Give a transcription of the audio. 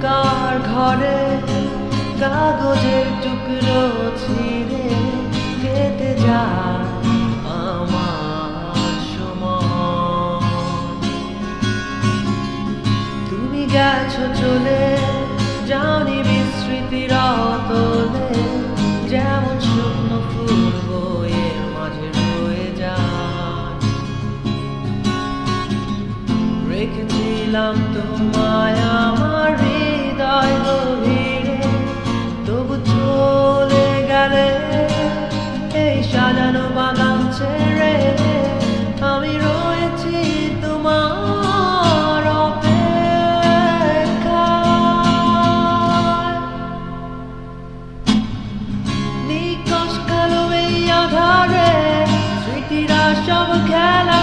কার ঘরে কাগজের টুকরো ছিঁড়ে কেটে যায় আমার সময়। তুমি গেছো চলে, জানি বিস্মৃতির অতলে, যেমন শুকনো ফুল বইয়ের মাঝে রয়ে যায়। রেখেছিলাম তোমায় আমার হৃদয় গভীরে, তবু চলে গেলে এই সাজানো বাগান ছেড়ে। আমি রয়েছি তোমার অপেক্ষায়। নিকশ কালো এই আধারে স্মৃতিরা সব খেলা